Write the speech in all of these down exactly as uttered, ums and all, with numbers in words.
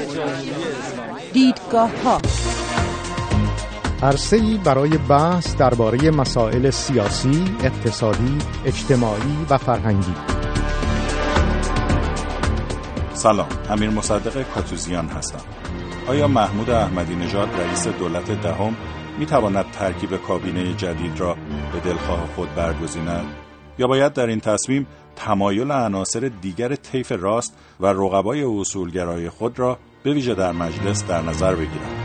دیدگاه‌ها عرصه‌ای برای بحث درباره مسائل سیاسی، اقتصادی، اجتماعی و فرهنگی. سلام، امیر مصدق کاتوزیان هستم. آیا محمود احمدی نژاد رئیس دولت دهم می تواند ترکیب کابینه جدید را به دلخواه خود برگزیند؟ یا باید در این تصمیم تمایل عناصر دیگر طیف راست و رقبای اصولگرای خود را به ویژه در مجلس در نظر بگیرد؟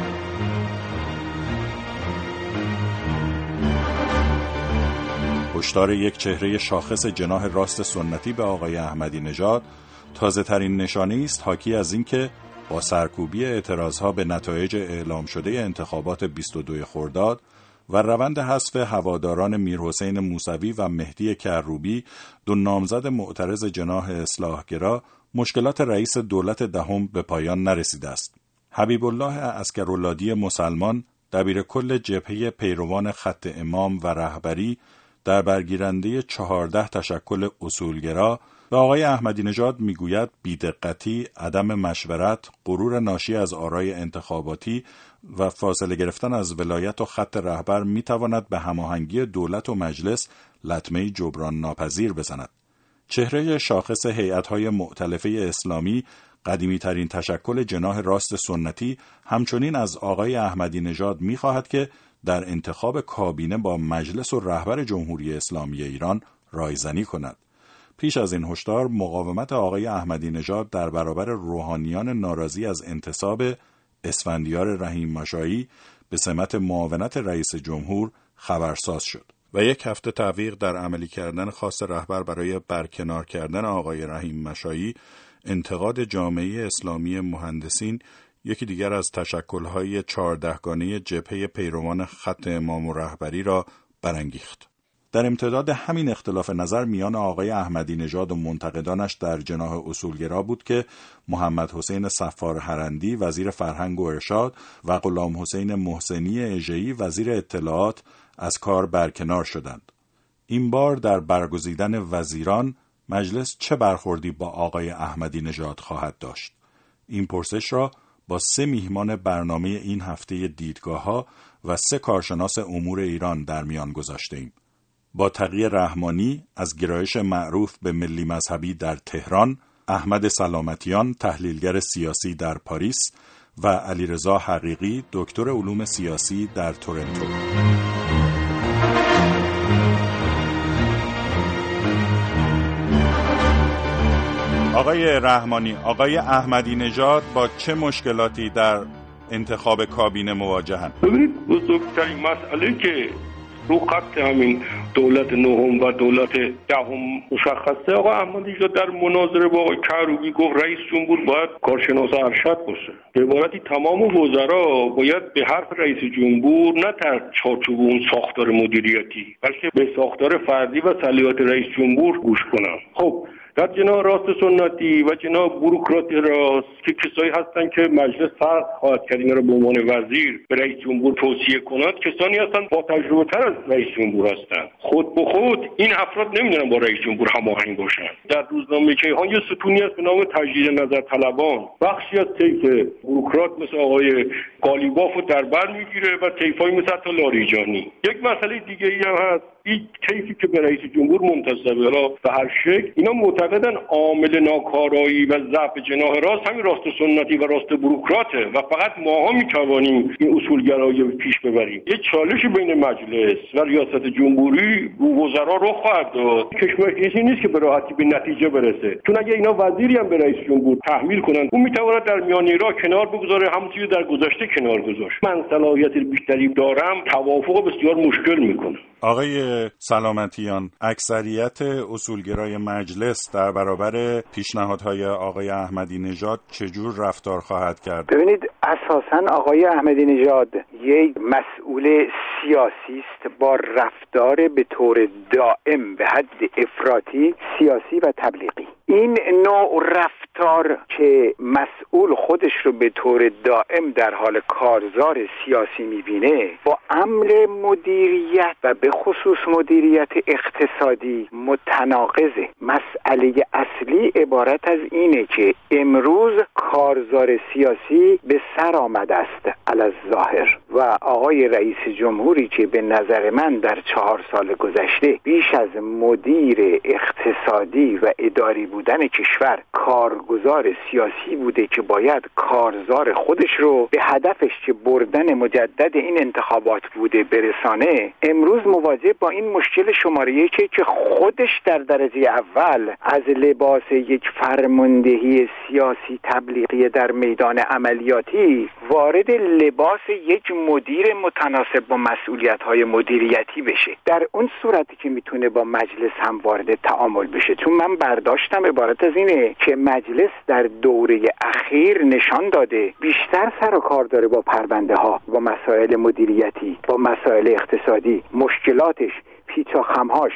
هشدار یک چهره شاخص جناح راست سنتی به آقای احمدی نژاد تازه ترین نشانه است حاکی از اینکه با سرکوبی اعتراضها به نتایج اعلام شده انتخابات بیست و دوم خرداد و روند حذف هواداران میرحسین موسوی و مهدی کروبی، دو نامزد معترض جناح اصلاحگرا، مشکلات رئیس دولت دهم به پایان نرسیده است. حبیب الله عسکراللادی مسلمان، دبیر کل جبهه پیروان خط امام و رهبری، در برگیرنده چهارده تشکل اصولگرا به آقای احمدی نژاد میگوید بی‌دقتی، عدم مشورت، غرور ناشی از آرای انتخاباتی و فاصله گرفتن از ولایت و خط رهبر میتواند به هماهنگی دولت و مجلس لطمه جبران ناپذیر بزند. چهره شاخص هیئت‌های مؤتلفه اسلامی، قدیمی ترین تشکل جناح راست سنتی، همچنین از آقای احمدی نژاد میخواهد که در انتخاب کابینه با مجلس و رهبر جمهوری اسلامی ایران رایزنی کند. پیش از این هشدار، مقاومت آقای احمدی نژاد در برابر روحانیان ناراضی از انتصاب اسفندیار رحیم مشایی به سمت معاونت رئیس جمهور خبرساز شد و یک هفته تعویق در عملی کردن خاص رهبر برای برکنار کردن آقای رحیم مشایی، انتقاد جامعه اسلامی مهندسین، یکی دیگر از تشکل‌های چهاردهگانه جبهه پیروان خط امام و رهبری را برانگیخت. در امتداد همین اختلاف نظر میان آقای احمدی نژاد و منتقدانش در جناح اصولگرا بود که محمد حسین صفار هرندی وزیر فرهنگ و ارشاد و غلام حسین محسنی اژه‌ای وزیر اطلاعات از کار برکنار شدند. این بار در برگزیدن وزیران مجلس چه برخوردی با آقای احمدی نژاد خواهد داشت؟ این پرسش را با سه میهمان برنامه این هفته دیدگاه‌ها و سه کارشناس امور ایران در میان گذاشته‌ایم. با تقی رحمانی از گرایش معروف به ملی مذهبی در تهران، احمد سلامتیان تحلیلگر سیاسی در پاریس و علیرضا حقیقی دکتر علوم سیاسی در تورنتو. آقای رحمانی، آقای احمدی نژاد با چه مشکلاتی در انتخاب کابینه مواجهند؟ ببینید، بزرگترین مسئله که رو خط همین دولت نهم و دولت دهم مشخصه، آقا احمدی نژاد در مناظره با آقای کروبی گفت رئیس جمهور باید کارشناس ارشد باشه. به عبارتی تمام وزرا باید به حرف رئیس جمهور نه در چارچوب اون ساختار مدیریتی بلکه به ساختار فردی و صلاحیت رئیس جمهور گوش کنن. خب در جناح راست سنتی و جناح بوروکرات راست که کسایی هستن که مجلس فرض خواهد کرد اینا رو به عنوان وزیر به رئیس جمهور توصیه کند، کسانی هستن با تجربه تر از رئیس جمهور هستن. خود به خود این افراد نمیدونن با رئیس جمهور هماهنگ باشن. در روزنامه کیهان یه ستونی هست به نام تجدید نظر طلبان. بخشی از طیف بوروکرات مثل آقای قالیباف رو در بر میگیره و طیفای مثل حتی لاریجانی. یک مسئله دیگه ای هم هست، این طیفی که به رئیس جمهور منتسبه لا به هر شکل، اینا معتقدن عامل ناکارایی و ضعف جناح راست همین راست سنتی و راست بوروکراته و فقط ماها میتوانیم این اصولگرایی رو پیش ببریم. یه چالش بین مجلس و ریاست جمهوری رو وزرا رو خواهد داد. کشور کسی نیست که به راحتی به نتیجه برسه، چون اگه اینا وزیری هم به رئیس جمهور تحمیل کنن، اون میتواند در میان راه کنار بگذاره، همونطوری در گذشته کنار گذاشت. من صلاحیت بیشتری دارم، توافق بسیار مشکل میکنه. آقای سلامتیان، اکثریت اصولگرای مجلس در برابر پیشنهادهای آقای احمدی نژاد چجور رفتار خواهد کرد؟ ببینید، اساساً آقای احمدی نژاد یک مسئول سیاسی است با رفتار به طور دائم به حد افراطی سیاسی و تبلیغی. این نوع رفتار رفتار که مسئول خودش رو به طور دائم در حال کارزار سیاسی میبینه با امر مدیریت و به خصوص مدیریت اقتصادی متناقضه. مسئله اصلی عبارت از اینه که امروز کارزار سیاسی به سر آمده است علی‌الظاهر و آقای رئیس جمهوری که به نظر من در چهار سال گذشته بیش از مدیر اقتصادی و اداری بودن کشور کارگزار سیاسی بوده که باید کارزار خودش رو به هدفش که بردن مجدد این انتخابات بوده برسانه، امروز مواجه با این مشکل شماره یکی که خودش در درجه اول از لباس یک فرماندهی سیاسی تبلیغی در میدان عملیاتی وارد لباس یک مدیر متناسب با مسئولیت‌های مدیریتی بشه. در اون صورتی که میتونه با مجلس هم وارد تعامل بشه، چون من برداشتم عبارت از اینه که مجلس در دوره اخیر نشان داده بیشتر سر و کار داره با پرونده ها، با مسائل مدیریتی، با مسائل اقتصادی، مشکلاتش، پیچاخمهاش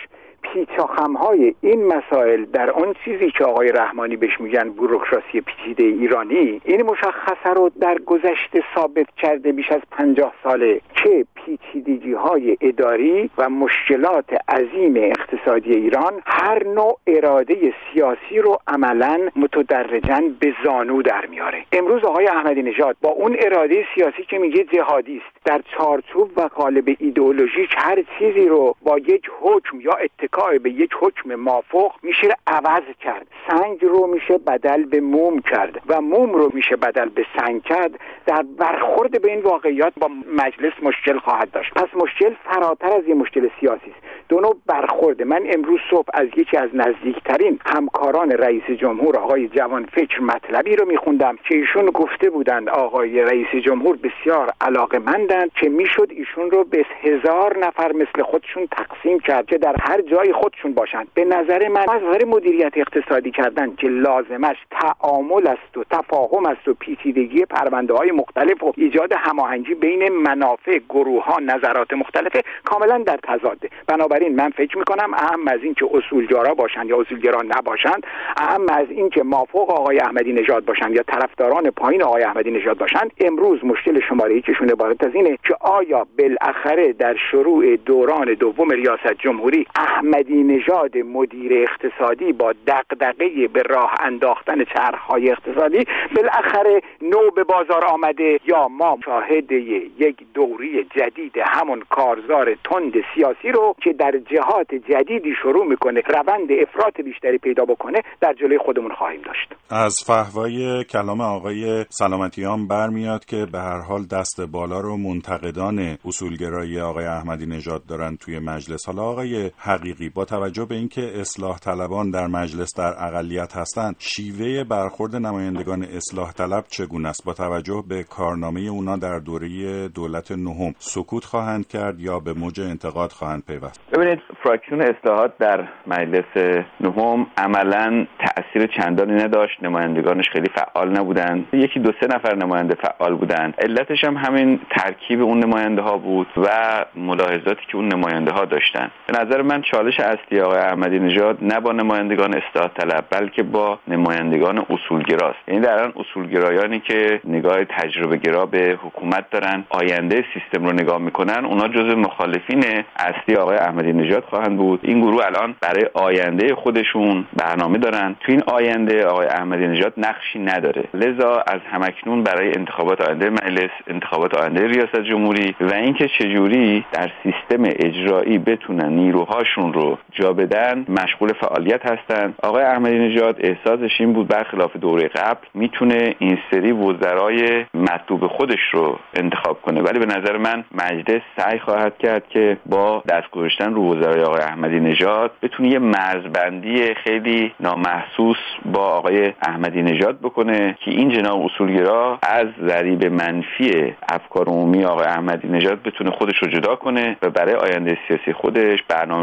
پیچاخمهای این مسائل در اون چیزی که آقای رحمانی بهش میگن بوروکراسی پیچیده ایرانی، این مشخصه رو در گذشته ثابت کرده بیش از پنجاه ساله که پیچیدگی های اداری و مشکلات عظیم اقتصادی ایران هر نوع اراده سیاسی رو عملاً متدرجاً به زانو در میاره. امروز آقای احمدی نژاد با اون اراده سیاسی که میگه جهادی است، در چارچوب و قالب ایدئولوژیک هر چیزی رو با یک حکم یا اتکای به یک حکم مافوق میشه عوض کرد. سنگ رو میشه بدل به موم کرد و موم رو میشه بدل به سنگ کرد. در برخورد به این واقعیات با مجلس مشکل خواهد داشت. پس مشکل فراتر از یه مشکل سیاسی است. دو نوع برخورد. من امروز صبح از یکی از نزدیکترین همکاران رئیس جمهور آقای جوانفکر مطلبی رو میخوندم که ایشون گفته بودند آقای رئیس جمهور بسیار علاقه‌مندند که میشد ایشون رو به هزار نفر مثل خودشون تقسیم کرد که در هر جای خودشون باشند. به نظر من مسئله مدیریت اقتصادی کردن که لازمش تعامل است و تفاهم است و پیچیدگی پرونده‌های مختلف و ایجاد هماهنگی بین منافع گروه‌ها، نظرات مختلفه، کاملا در تضاده. بنابراین من فکر می‌کنم اهم از این که اصولگرا باشند یا اصولگرا نباشند، اهم از این که مافوق آقای احمدی نژاد باشند یا طرفداران پایین آقای احمدی نژاد باشند، امروز مشکل شماره یکشون عبارت از اینه که آیا بالاخره در شروع دوران دوم ریاست جمهوری احمدی نژاد مدیر اقتصادی با دغدغه به راه انداختن چرخ‌های اقتصادی بالاخره نو به بازار آمده، یا ما شاهد یک دوره جدید همون کارزار تند سیاسی رو که در جهات جدیدی شروع میکنه روند افراط بیشتری پیدا بکنه در جلوی خودمون خواهیم داشت. از فحوای کلام آقای سلامتیان برمیاد که به هر حال دست بالا رو منتقدان اصولگرایی آقای احمدی نژاد دارن توی مجلس. حالا آقای حقیقی، با توجه به اینکه اصلاح طلبان در مجلس در اقلیت هستند، شیوه برخورد نمایندگان اصلاح طلب چگونه است؟ با توجه به کارنامه اونا در دوره دولت نهم سکوت خواهند کرد یا به موج انتقاد خواهند پیوست؟ ببینید، فراکسیون اصلاحات در مجلس نهم عملاً تأثیر چندانی نداشت. نمایندگانش خیلی فعال نبودند. یکی دو سه نفر نماینده فعال بودند. علتش هم همین ترکیب اون نماینده ها بود و ملاحظاتی که اون نماینده ها داشتن. به نظر من چالش اصلی آقای احمدی نژاد نه با نمایندگان اصلاح طلب بلکه با نمایندگان اصولگراست. یعنی در آن اصولگرایانی که نگاه تجربه گرا به حکومت دارن، آینده سیستم رو نگاه میکنن، اونا جزو مخالفین اصلی آقای احمدی نژاد خواهند بود. این گروه الان برای آینده خودشون برنامه دارن. تو این آینده آقای احمدی نژاد نقشی نداره. لذا از همکنون برای انتخابات آینده مجلس، انتخابات آینده ریاست جمهوری و اینکه چجوری در سیستم اجرایی بتونن نیروهاشون رو جا بدن مشغول فعالیت هستن. آقای احمدی نژاد احساسش این بود برخلاف دوره قبل میتونه این سری وزرای مطلوب خودش رو انتخاب کنه، ولی به نظر من مجلس سعی خواهد کرد که با دست گذاشتن رو وزرای آقای احمدی نژاد بتونه یه مرزبندی خیلی نامحسوس با آقای احمدی نژاد بکنه که این جناح اصولگرا از ضریب منفی افکار عمومی آقای احمدی نژاد بتونه خودش رو جدا کنه و برای آینده سیاسی خودش برنامه بریزه.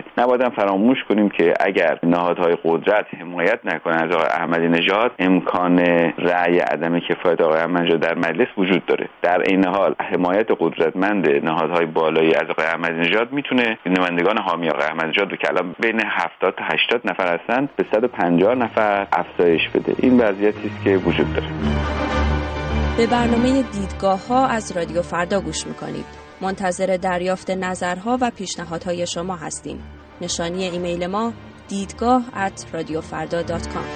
نباید فراموش کنیم که اگر نهادهای قدرت حمایت نکنن از آقای احمدی نژاد، امکان رأی عدم کفایت آقای احمدی نژاد در مجلس وجود داره. در این حال حمایت قدرتمند نهادهای بالایی از آقای احمدی نژاد میتونه نمایندگان حامی آقای احمدی نژاد رو که الان بین هفتاد تا هشتاد نفر هستن به صد و پنجاه نفر افزایش بده. این وضعیتی است که وجود داره. به برنامه دیدگاه ها از رادیو فردا گوش میکنید. منتظر دریافت نظرها و پیشنهادهای شما هستیم. نشانی ایمیل ما دیدگاه ات رادیو فردا دات کام.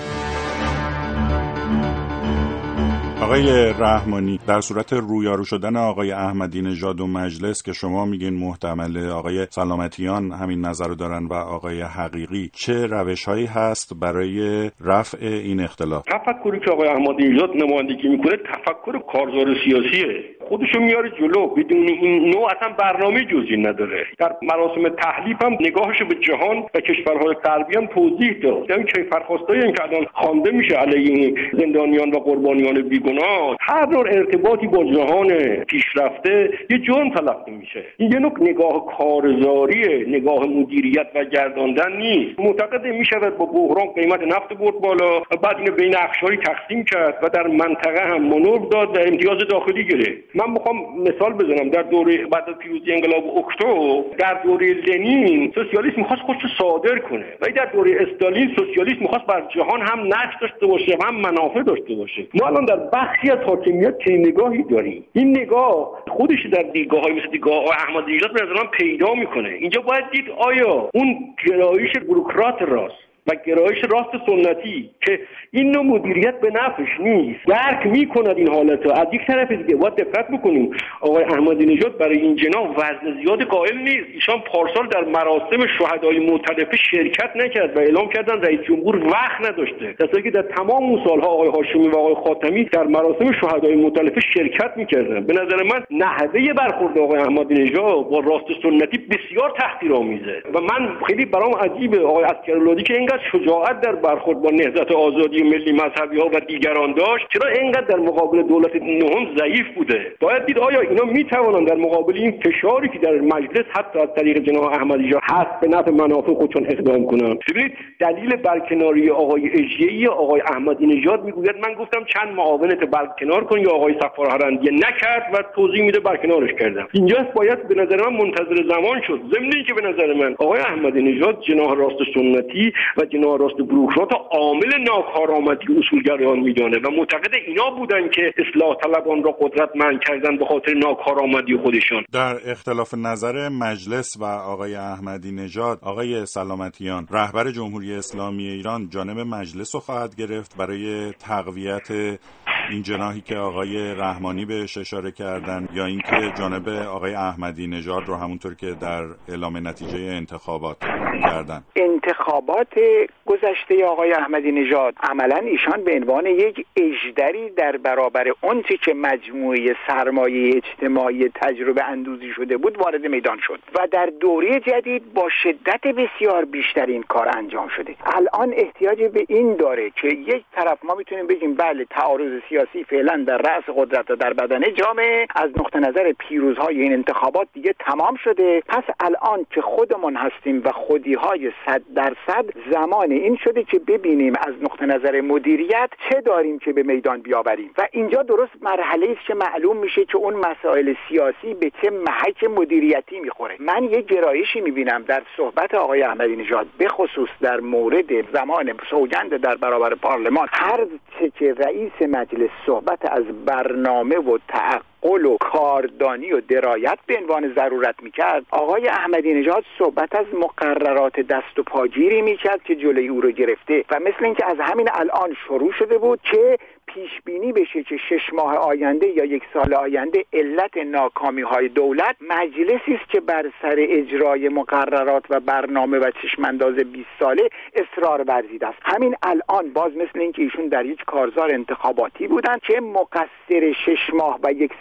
آقای رحمانی، در صورت رویارو شدن آقای احمدی نژاد و مجلس که شما میگین محتمل، آقای سلامتیان همین نظر رو دارن و آقای حقیقی، چه روش‌هایی هست برای رفع این اختلاف؟ تفکری که آقای احمدی نژاد نمایندگی میکنه تفکر کارزار سیاسیه، خودشو میاره جلو، بدون این نوع اصلا برنامه جزئی نداره. در مراسم تحلیف هم نگاهشو به جهان و کشورهای غربی هم توضیح داد. این کیفرخواستایی این که الان خوانده میشه علیه زندانیان و قربانیان بیگناه، هر نوع ارتباطی با جهان پیشرفته یه جرم تلقی میشه. این یه نوع نگاه کارزاریه، نگاه مدیریت و گرداندن نیست. معتقد میشود با بحران قیمت نفت برد بالا و بعد اینو بین اقشاری تقسیم کرد و در منطقه هم مونوپول داد و امتیاز داخلی گرفت. من میخوام مثال بزنم. در دوره بعد از پیروزی انقلاب اکتبر، در دوره لنین سوسیالیسم میخواست خودش رو صادر کنه، ولی در دوره استالین سوسیالیسم میخواست بر جهان هم نقش داشته باشه هم منافع داشته باشه. ما الان در بخشی از حاکمیت چه نگاهی داریم. این نگاه خودش در دیدگاه‌های مثل دیدگاه احمدی نژاد به نظر من پیدا میکنه. اینجا باید دید آیا اون گرایش بوروکرات راست و گرایش راست سنتی که این نوع مدیریت به نفعش نیست درک میکند این حالتو. از یک طرف دیگه باید دقت بکنیم آقای احمدی نژاد برای این جناح وزن زیاد قائل نیست. ایشان پارسال در مراسم شهدای مؤتلفه شرکت نکرد و اعلام کردن رئیس جمهور وقت نداشته، در حالی که در تمام اون سالها آقای هاشمی و آقای خاتمی در مراسم شهدای مؤتلفه شرکت میکردن. به نظر من نحوه برخورد آقای احمدی نژاد با راست سنتی بسیار تحقیرآمیزه و من خیلی برام عجیبه آقای عسکراللهی که اینقدر شجاعت در برخورد با نهضت آزادی ملی مذهبی ها و دیگران داشت، چرا اینقدر در مقابل دولت نهم ضعیف بوده؟ باید دید آیا اینا میتوانند در مقابل این فشاری که در مجلس حتی از طریق جناح احمدی نژاد هست به نفع منافع خودشون اقدام کنند؟ ببینید دلیل برکناری آقای اژه‌ای آقای احمدی نژاد میگوید من گفتم چند معاونت برکنار کن یا آقای صفار هرندیه نکرد و توضیح میده برکنارش کردم. اینجا باید به نظر من منتظر زمان شد. ضمن اینکه به نظر من آقای احمدی نژاد جناح راست سنتی و جناح راست بوروکرات عامل ناکارآمدی اصولگرایان میدانه و معتقد اینا بودن که اصلاح طلبان را قدرتمند کردن به خاطر ناکارآمدی خودشان. در اختلاف نظر مجلس و آقای احمدی نژاد، آقای سلامتیان، رهبر جمهوری اسلامی ایران جانب مجلس رو خواهد گرفت برای تقویت این جناحی که آقای رحمانی بهش اشاره کردن، یا اینکه جانب آقای احمدی نژاد رو همونطور که در اعلام نتیجه انتخابات کردن؟ انتخابات گذشته آقای احمدی نژاد عملاً ایشان به عنوان یک اژدری در برابر اون چیزی که مجموعه سرمایه اجتماعی تجربه اندوزی شده بود وارد میدان شد و در دوره جدید با شدت بسیار بیشتر این کار انجام شده. الان احتیاج به این داره که یک طرف ما میتونیم بگیم بله تعارض سیاسی فعلا در رأس قدرت و در بدنه جامعه از نقطه نظر پیروزهای این انتخابات دیگه تمام شده. پس الان که خودمون هستیم و خودیهای صد درصد زمان این شده که ببینیم از نقطه نظر مدیریت چه داریم که به میدان بیاوریم و اینجا درست مرحله است که معلوم میشه که اون مسائل سیاسی به چه محک مدیریتی میخوره. من یک گرایشی میبینم در صحبت آقای احمدی نژاد به خصوص در مورد زمان سوگند در برابر پارلمان، هر چه که رئیس مجلس صحبت از برنامه و تعقل و کاردانی و درایت به عنوان ضرورت میکرد، آقای احمدی نژاد صحبت از مقررات دست و پاگیری میکرد که جلوی او رو گرفته و مثل اینکه از همین الان شروع شده بود که پیش بینی بشه که شش ماه آینده یا یک سال آینده علت ناکامی های دولت مجلسی است که بر سر اجرای مقررات و برنامه و چشمانداز بیست ساله اصرار ورزیده است. همین الان باز مثل اینکه ایشون در یک کارزار انتخاباتی بودن که مقصر شش ماه و یک سال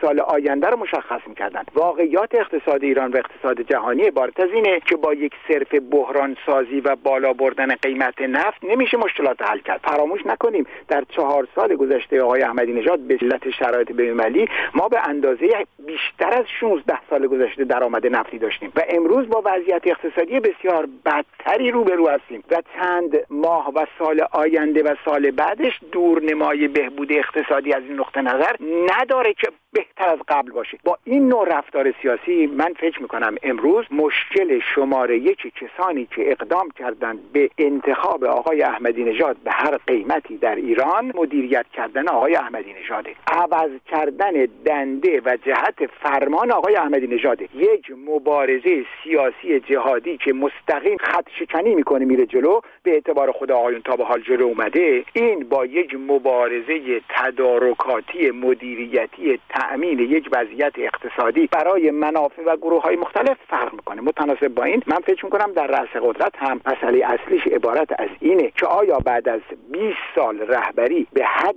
سال آینده رو مشخص می‌کردن. واقعیات اقتصاد ایران و اقتصاد جهانی عبارت از اینه که با یک صرف بحران سازی و بالا بردن قیمت نفت نمیشه مشکلات حل کرد. فراموش نکنیم در چهار سال گذشته آقای احمدی نژاد به علت شرایط بین‌المللی ما به اندازه بیشتر از شانزده سال گذشته درآمد نفتی داشتیم و امروز با وضعیت اقتصادی بسیار بدتری روبرو هستیم و چند ماه و سال آینده و سال بعدش دورنمای بهبود اقتصادی از این نقطه نظر نداره که بهتر از قبل باشه. با این نوع رفتار سیاسی من فکر میکنم امروز مشکل شماره یک کسانی که اقدام کردند به انتخاب آقای احمدی نژاد به هر قیمتی در ایران مدیریت کردن آقای احمدی نژاده، عوض کردن دنده و جهت فرمان آقای احمدی نژاده. یک مبارزه سیاسی جهادی که مستقیم خط شکنی میکنه میره جلو، به اعتبار خود آقایون تا به حال جلو اومده، این با یک مبارزه تدارکاتی مدیریتی تأمین یک وضعیت اقتصادی برای منافع و گروه‌های مختلف فرق میکنه. متناسب با این من فکر میکنم در رأس قدرت هم مسئله اصلیش عبارت از اینه که آیا بعد از بیست سال رهبری به حد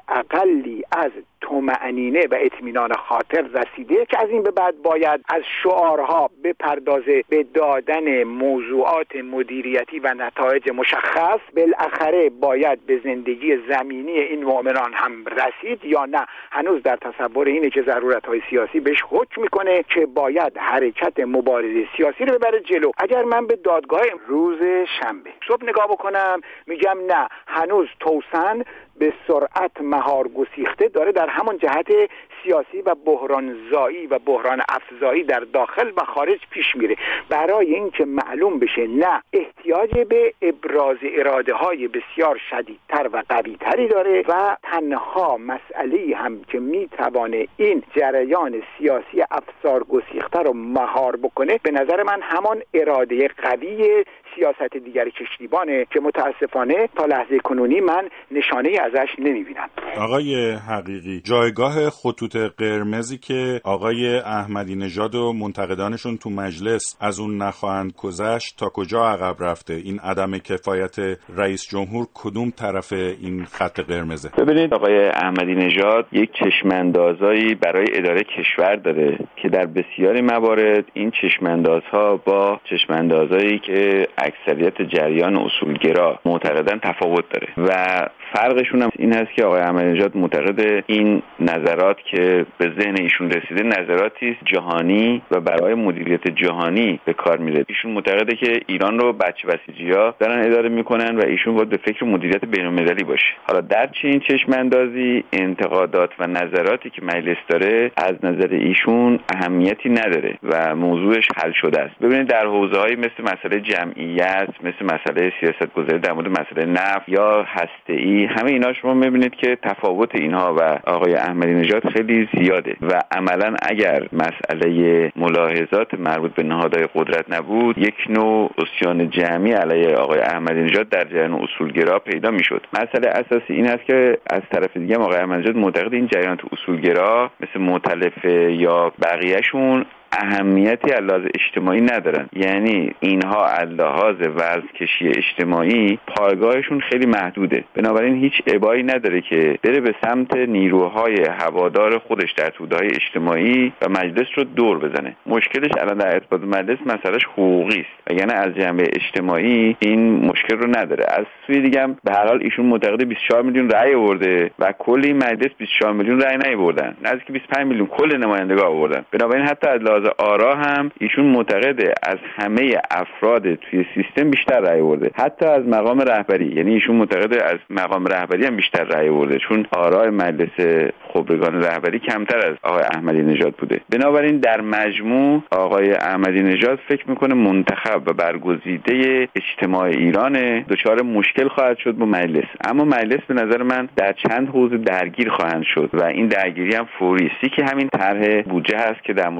اقلی از طمأنینه و اطمینان خاطر رسیده که از این به بعد باید از شعارها بپردازه به دادن موضوعات مدیریتی و نتایج مشخص؟ بالاخره باید به زندگی زمینی این مؤمنان هم رسید یا نه؟ هنوز در تصور اینه که ضرورت‌های سیاسی بهش حکم میکنه که باید حرکت مبارزه سیاسی رو ببره جلو. اگر من به دادگاه روز شنبه صبح نگاه بکنم میگم نه، هنوز توسن به سرعت مهار گسیخته داره در همون جهت سیاسی و بحران زایی و بحران افزایی در داخل و خارج پیش میره. برای اینکه معلوم بشه نه، احتیاج به ابراز اراده های بسیار شدیدتر و قوی تری داره و تنها مسئله هم که میتوانه این جریان سیاسی افسار گسیخته رو مهار بکنه به نظر من همان اراده قوی سیاست دیگر کشتیبانه که متاسفانه تا لحظه کنونی من نشانه ازش نمیبینم. آقای حقیقی، جایگاه خطوط قرمزی که آقای احمدی نژاد و منتقدانشون تو مجلس از اون نخواهند گذشت تا کجا عقب رفته؟ این عدم کفایت رئیس جمهور کدوم طرف این خط قرمزه؟ ببینید آقای احمدی نژاد یک چشماندازایی برای اداره کشور داره که در بسیاری موارد این چشماندازها با چشماندازایی که اکثریت جریان اصولگرا معتقدن تفاوت داره و فرقشون هم این هست که آقای احمدی نژاد معتقد این نظرات که به ذهن ایشون رسیده نظراتی است جهانی و برای مدیریت جهانی به کار میره. ایشون معتقده که ایران رو بچه بسیجی‌ها دارن اداره میکنن و ایشون باید به فکر مدیریت بین‌المللی باشه. حالا در چین چشم اندازی انتقادات و نظراتی که مجلس داره از نظر ایشون اهمیتی نداره و موضوعش حل شده است. ببینید در حوزه‌های مثل مسئله جمعیت، مثل مسئله سیاست‌گذاری در مورد مسئله نفت یا هسته‌ای، همه اینا شما می‌بینید که تفاوت اینها و آقای احمدی نژاد خیلی زیاده و عملاً اگر مسئله ملاحظات مربوط به نهادهای قدرت نبود، یک نوع عصیان جمعی علیه آقای احمدی نژاد در جریان اصولگرا پیدا می‌شد. مسئله اساسی این است که از طرف دیگه آقای احمدی نژاد معتقد این جریان اصولگرا مثل مؤتلف یا بقیه‌شون اهمیتی از لحاظ اجتماعی ندارن، یعنی اینها از لحاظ وزن‌کشی اجتماعی پایگاهشون خیلی محدوده، بنابراین هیچ ابایی نداره که بره به سمت نیروهای هوادار خودش در توده‌های اجتماعی و مجلس رو دور بزنه. مشکلش الان در ارتباط مجلس مسئلهش حقوقی است، یعنی از جنبه اجتماعی این مشکل رو نداره. از سوی دیگه هم به هر حال ایشون معتقد بیست و چهار میلیون رأی آورده و کلی مجلس بیست و چهار میلیون رأی نیاوردن، نزدیک بیست و پنج میلیون کل نمایندگان آوردن. بنابراین حتی از لحاظ آرا هم ایشون معتقده از همه افراد توی سیستم بیشتر رأی آورده، حتی از مقام رهبری، یعنی ایشون معتقده از مقام رهبری هم بیشتر رأی آورده، چون آرای مجلس خبرگان رهبری کمتر از آقای احمدی نژاد بوده. بنابراین در مجموع آقای احمدی نژاد فکر میکنه منتخب و برگزیده اجتماع ایران دچار مشکل خواهد شد با مجلس، اما مجلس به نظر من در چند حوزه درگیر خواهند شد و این درگیری هم فوری است که همین طرح بودجه هست که در مورد مسائل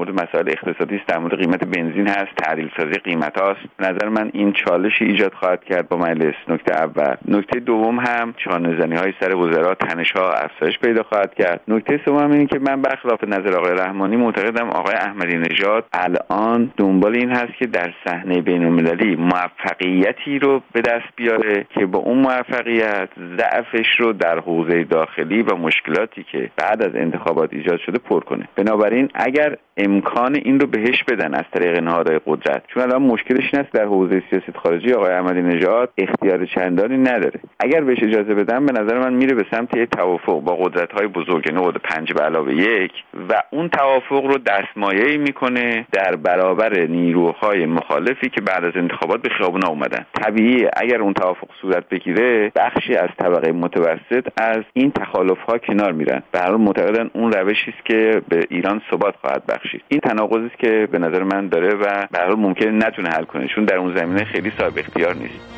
مورد اقتصادی است، در مورد قیمت بنزین هست، تعدیل سازی قیمت هاست. نظر من این چالشی ایجاد خواهد کرد با مجلس. نکته اول. نکته دوم هم چانه‌زنی های سر وزرا، تنش ها افزایش پیدا خواهد کرد. نکته سوم اینه که من برخلاف نظر آقای رحمانی معتقدم آقای احمدی نژاد الان دنبال این هست که در صحنه بین‌المللی موفقیتی رو به دست بیاره که با اون موفقیت ضعفش رو در حوزه داخلی و مشکلاتی که بعد از انتخابات ایجاد شده پر کنه. بنابراین اگر امکان این رو بهش بدن از طریق نهادهای قدرت، چون الان مشکلش این است در حوزه سیاست خارجی آقای احمدی نژاد اختیار چندانی نداره، اگر بهش اجازه بدن به نظر من میره به سمت یک توافق با قدرت‌های بزرگ نهاد پنج به علاوه یک و اون توافق رو دستمایه‌ای میکنه در برابر نیروهای مخالفی که بعد از انتخابات به خیابون اومدن. طبیعیه اگر اون توافق صورت بگیره بخشی از طبقه متوسط از این تخالف‌ها کنار میرن. به هر حال معتقدن اون روشی است که به ایران ثبات خواهد بخشید. این تناقضی است که به نظر من داره و به هر حال ممکنه نتونه حل کنه، چون در اون زمینه خیلی صاحب اختیار نیست.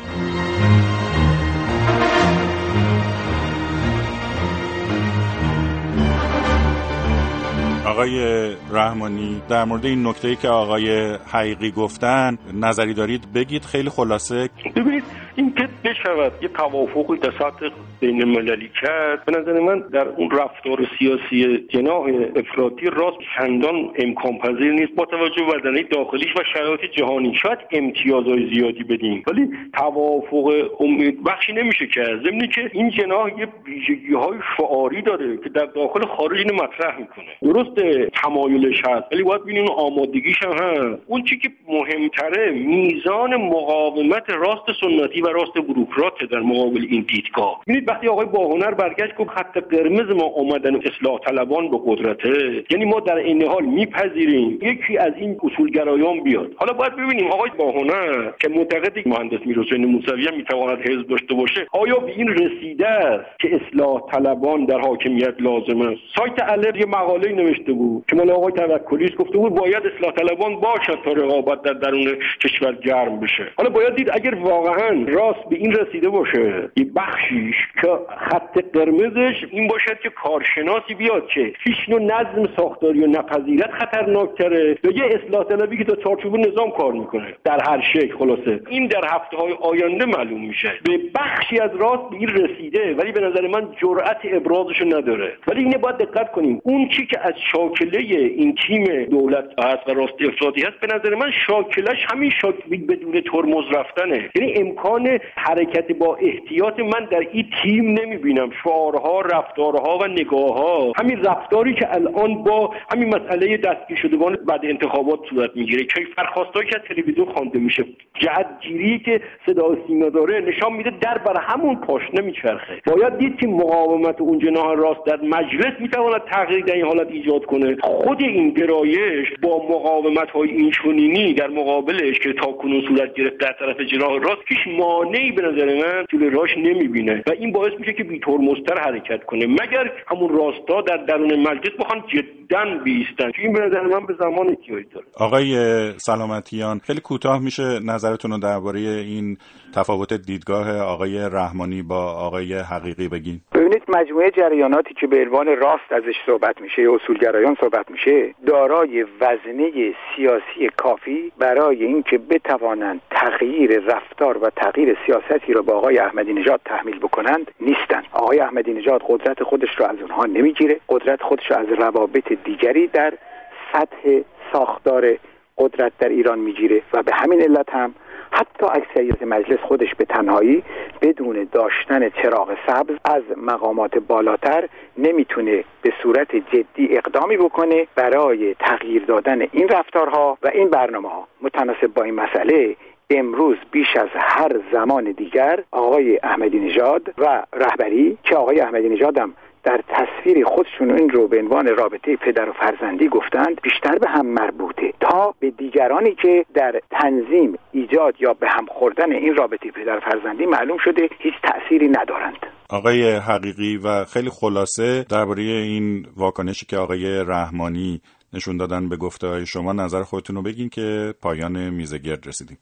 آقای رحمانی، در مورد این نکته‌ای که آقای حقیقی گفتن نظری دارید بگید خیلی خلاصه. ببینید این که بشود یه توافقی در سطح بین المللی کرد، به نظر من در اون رفتار سیاسی جناح افراطی راست چندان امکان پذیر نیست با توجه به بدنه داخلیش و شرایط جهانی. شاید امتیازهای زیادی بدیم ولی توافق امید بخشی نمیشه کرد، ضمن که این جناح یه ویژگی‌های شعاری داره که در داخل خارج اینو مطرح میکنه. درست تمایلش هست ولی باید ببینیم آمادگیش هم هست. اون چیزی که مهمتره میزان مقاومت راست سنتی و راست بوروکرات در مقابل این دیدگاه. ببینید وقتی آقای باهنر برگشت گفت خط قرمز ما اومدن اصلاح طلبان به قدرته، یعنی ما در این حال میپذیریم یکی از این اصولگرایان بیاد. حالا باید ببینیم آقای باهنر که معتقد مهندس میرحسین موسوی هم میتواند حزب داشته باشه آیا به این رسیده است که اصلاح طلبان در حاکمیت لازم است. سایت الر یه مقاله نوشته بود که مال آقای توکلی گفته بود باید اصلاح طلبان باشد تا رقابت در درون کشور گرم بشه. حالا باید دید اگر واقعا راست به این رسیده باشه یه بخشیش که خط قرمزش این باشد که کارشناسی بیاد که هیچ نوع نظم ساختاری و نپذیرت خطرناک‌تره یا یه اصلاح طلبی که تا چارچوب نظام کار میکنه در هر شکل. خلاصه این در هفته‌های آینده معلوم میشه. به بخشی از راست به این رسیده ولی به نظر من جرأت ابرازشو نداره. ولی اینه باید دقت کنیم اون چی که از شاکله این تیم دولت هست و راست افراطی هست به نظر من شاکلش همین شاکله بدون ترمز رفتنه. یعنی امکان حرکت با احتیاط من در این تیم نمیبینم. شعارها، رفتارها و نگاهها، همین رفتاری که الان با همین مسئله دستگیر شدگان بعد انتخابات صورت میگیره، کیفرخواستایی که از تلویزیون خوانده میشه، جهتگیری که صدا و سیما داره نشان میده در بر همون پاشنه میچرخه. باید دید که مقاومت اون جناح راست در مجلس میتواند تغییر در این حالت ایجاد کنه. خود این گرایش با مقاومت‌های اینچنینی در مقابلش که تاکنون صورت گرفت در طرف جناح راست هیچ مانعی به نظر من جلوی راهش نمیبینه و این باعث میشه که بی‌ترمزتر حرکت کنه مگر همون راستا در درون مجلس بخوان جداً بیستن که این به نظر من به زمان احتیاج داره. آقای سلامتیان خیلی کوتاه میشه نظرتون رو درباره این تفاوت دیدگاه آقای رحمانی با آقای حقیقی بگین؟ ببینید مجموعه جریاناتی که به عنوان راست ازش صحبت میشه یا اصولگرایان صحبت میشه دارای وزنه سیاسی کافی برای اینکه بتوانند تغییر رفتار و تغییر سیاستی را با آقای احمدی نژاد تحمیل بکنند نیستند. آقای احمدی نژاد قدرت خودش را از اونها نمیگیره، قدرت خودش را از روابط دیگری در سطح ساختار قدرت در ایران میگیره و به همین علت هم حتی اکثریت مجلس خودش به تنهایی بدون داشتن چراغ سبز از مقامات بالاتر نمیتونه به صورت جدی اقدامی بکنه برای تغییر دادن این رفتارها و این برنامه‌ها. متناسب با این مسئله امروز بیش از هر زمان دیگر آقای احمدی نژاد و رهبری که آقای احمدی نژاد هم در تصویر خودشون این رو به عنوان رابطه پدر و فرزندی گفتند بیشتر به هم مربوطه تا به دیگرانی که در تنظیم ایجاد یا به هم خوردن این رابطه پدر و فرزندی معلوم شده هیچ تأثیری ندارند. آقای حقیقی و خیلی خلاصه درباره این واکنشی که آقای رحمانی نشون دادن به گفته‌های شما نظر خودتون رو بگین که پایان میز گرد رسیدیم.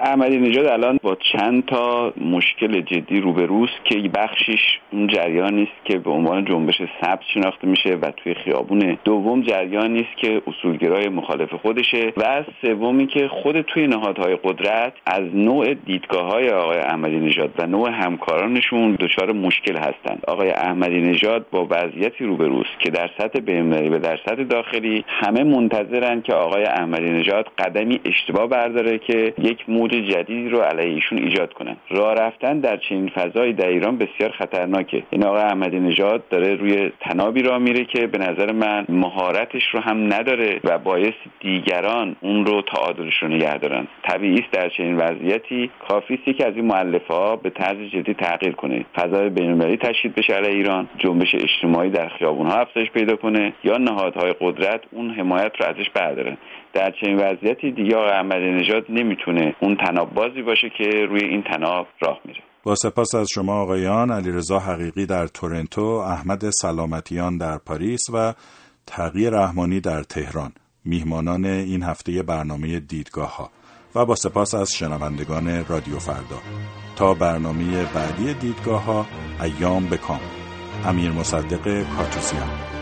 احمدی نژاد الان با چند تا مشکل جدی روبروست که بخشیش اون جریانی است که به عنوان جنبش سبز شناخته میشه و توی خیابونه، دوم جریانی است که اصولگرای مخالف خودشه و سومی که خود توی نهادهای قدرت از نوع دیدگاه‌های آقای احمدی نژاد و نوع همکارانشون دچار مشکل هستند. آقای احمدی نژاد با وضعیتی روبروست که در سطح بین‌المللی و در سطح داخلی همه منتظرن که آقای احمدی نژاد قدمی اشتباه برداره که یک موج جدیدی رو علیه ایشون ایجاد کنن. راه رفتن در چنین فضایی در ایران بسیار خطرناکه. این آقای احمدی نژاد داره روی تنابی راه میره که به نظر من مهارتش رو هم نداره و باعث دیگران اون رو تعادلش رو نگه دارن. طبیعی است در چنین وضعیتی کافی است که از این مؤلفه‌ها به طرز جدی تغییر کنه. فضای بین‌المللی تشکیل بشه علیه ایران، جنبش اجتماعی در خیابون‌ها افزایش پیدا کنه یا نهادهای قدرت اون حمایت رو ازش بردارن. در چنین وضعیتی دیگه آقای احمدی نژاد نمیتونه اون تناب بازی باشه که روی این تناب راه میره. با سپاس از شما آقایان، علیرضا حقیقی در تورنتو، احمد سلامتیان در پاریس و تقی رحمانی در تهران، میهمانان این هفته برنامه دیدگاه‌ها، و با سپاس از شنوندگان رادیو فردا. تا برنامه بعدی دیدگاه‌ها، ایام بکام. امیر مصدق کاتوزیان.